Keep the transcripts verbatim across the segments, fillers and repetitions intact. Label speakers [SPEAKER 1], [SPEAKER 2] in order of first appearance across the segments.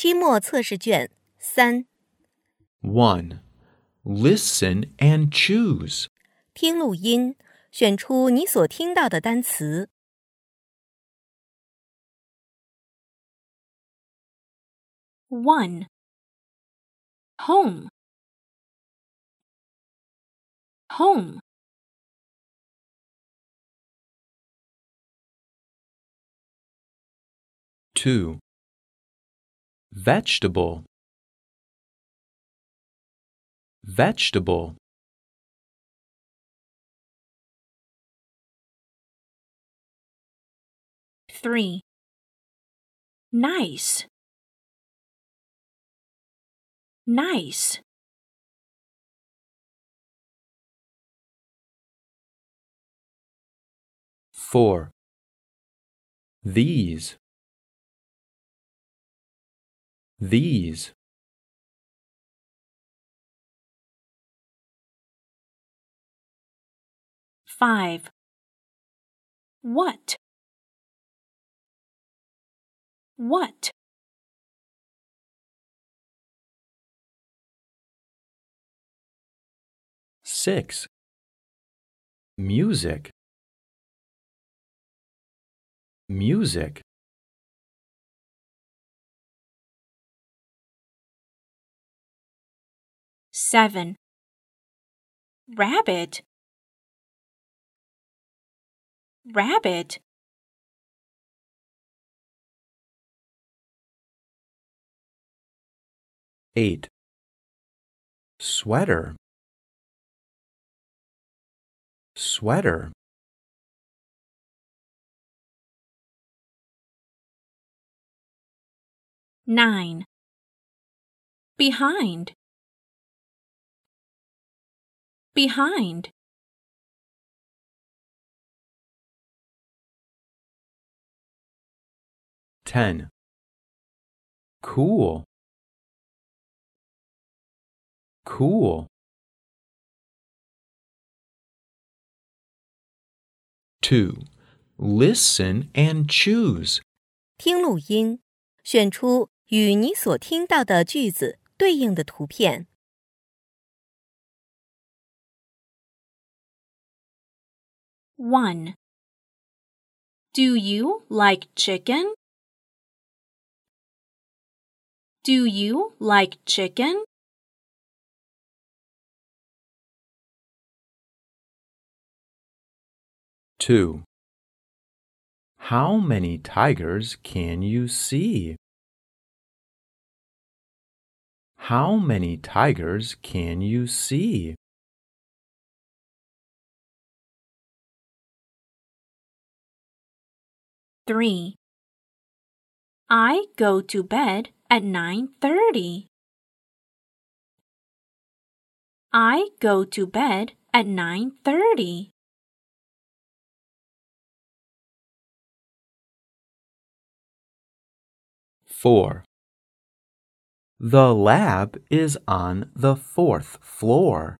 [SPEAKER 1] 期末测试卷三。
[SPEAKER 2] one. Listen and choose.
[SPEAKER 1] 听录音，选出你所听到的单词。
[SPEAKER 3] one. Home. Home.
[SPEAKER 2] two. Vegetable. Vegetable.
[SPEAKER 3] three. Nice. Nice.
[SPEAKER 2] four. These. These.
[SPEAKER 3] five. What? What?
[SPEAKER 2] six. Music. Music.
[SPEAKER 3] seven. Rabbit. Rabbit.
[SPEAKER 2] eight. Sweater. Sweater.
[SPEAKER 3] nine. Behind. Behind.
[SPEAKER 2] ten. Cool. Cool. two. Listen and choose.
[SPEAKER 1] 听录音，选出与你所听到的句子对应的图片。
[SPEAKER 3] one. Do you like chicken? Do you like chicken?
[SPEAKER 2] two. How many tigers can you see? How many tigers can you see?
[SPEAKER 3] three. I go to bed at nine thirty. I go to bed at nine thirty.
[SPEAKER 2] four. The lab is on the fourth floor.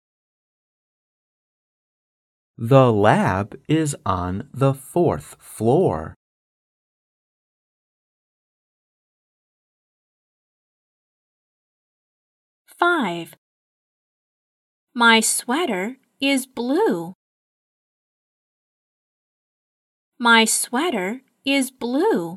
[SPEAKER 2] The lab is on the fourth floor.
[SPEAKER 3] five. My sweater is blue. My sweater is blue.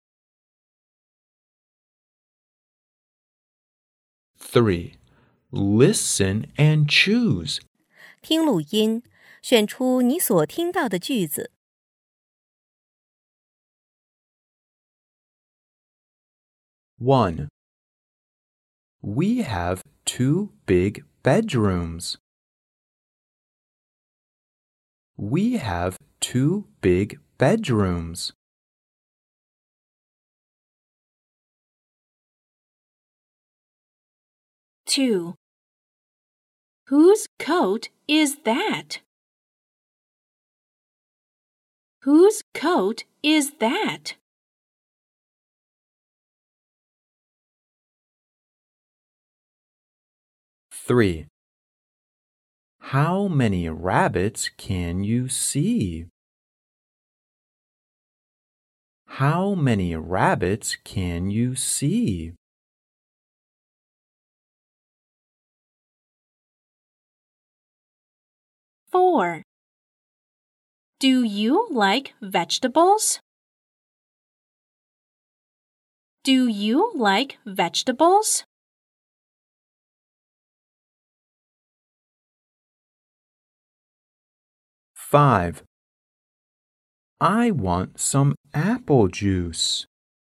[SPEAKER 2] three. Listen and choose.
[SPEAKER 1] 听录音，选出你所听到的句子。
[SPEAKER 2] one. We have two big bedrooms. We have two big bedrooms.
[SPEAKER 3] two. Whose coat is that? Whose coat is that?
[SPEAKER 2] three. How many rabbits can you see? How many rabbits can you see?
[SPEAKER 3] Four. Do you like vegetables? Do you like vegetables?
[SPEAKER 2] Five. I want some apple juice.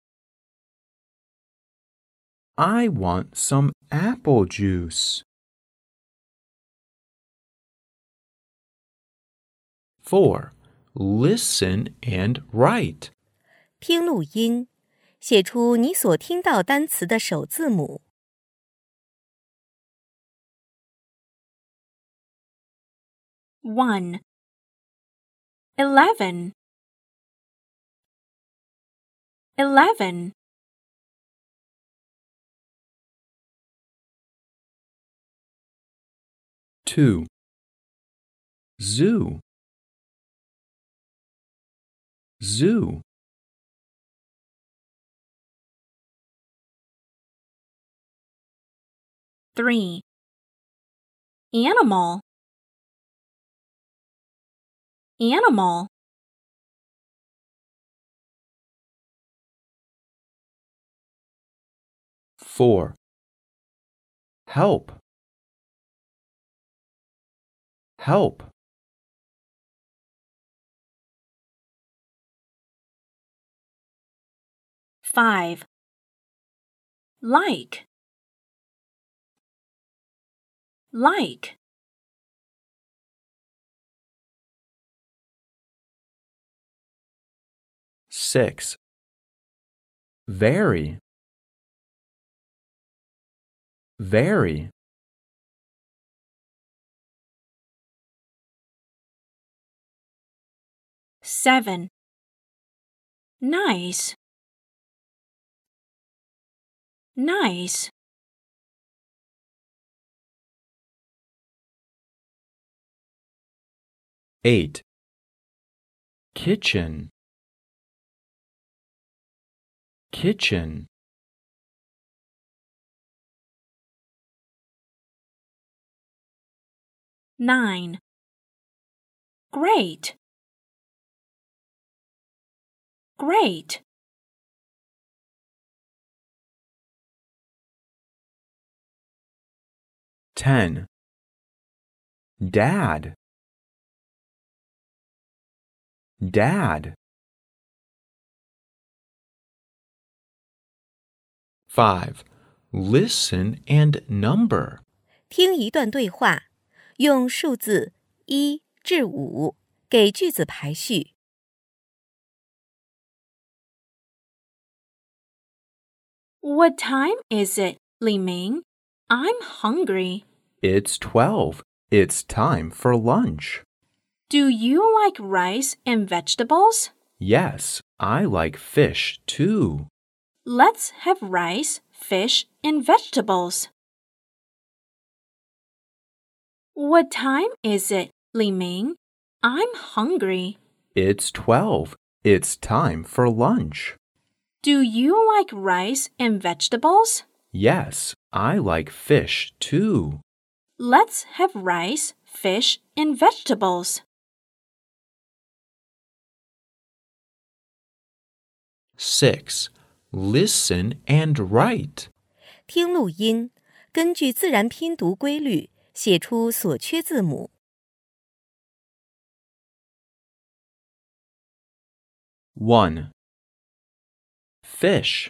[SPEAKER 2] I want some apple juice. Four. Listen and write.
[SPEAKER 1] 听录音，写出你所听到单词的首字母。
[SPEAKER 3] One. Eleven. Eleven.
[SPEAKER 2] Two. Zoo. Zoo.
[SPEAKER 3] Three. Animal. Animal.
[SPEAKER 2] Four. Help. Help.
[SPEAKER 3] Five. Like. Like.
[SPEAKER 2] Six. Very. Very.
[SPEAKER 3] Seven. Nice. Nice.
[SPEAKER 2] Eight. Kitchen. Kitchen.
[SPEAKER 3] Nine. Great. Great.
[SPEAKER 2] Ten. Dad. Dad. Five. Listen and number.
[SPEAKER 1] 听一段对话，用数字一至五给句子排序。
[SPEAKER 3] What time is it, Li Ming? I'm hungry.
[SPEAKER 2] It's twelve. It's time for lunch.
[SPEAKER 3] Do you like rice and vegetables?
[SPEAKER 2] Yes, I like fish too.
[SPEAKER 3] Let's have rice, fish, and vegetables. What time is it, Li Ming? I'm hungry.
[SPEAKER 2] It's twelve. It's time for lunch.
[SPEAKER 3] Do you like rice and vegetables?
[SPEAKER 2] Yes, I like fish too.
[SPEAKER 3] Let's have rice, fish, and vegetables.
[SPEAKER 2] Six. Listen and write.
[SPEAKER 1] 听录音，根据自然拼读规律写出所缺字母。
[SPEAKER 2] One. Fish.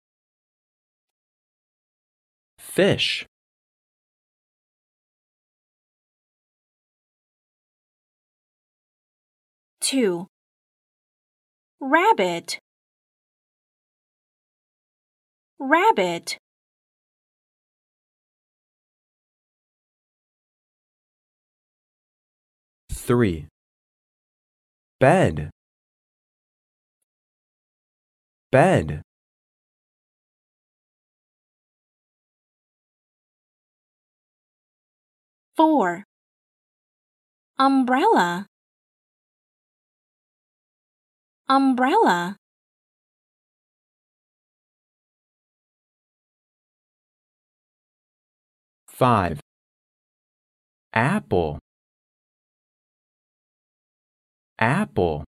[SPEAKER 2] Fish.
[SPEAKER 3] Two. Rabbit. Rabbit.
[SPEAKER 2] Three. Bed. Bed.
[SPEAKER 3] Four. Umbrella. Umbrella.
[SPEAKER 2] Five. Apple. Apple.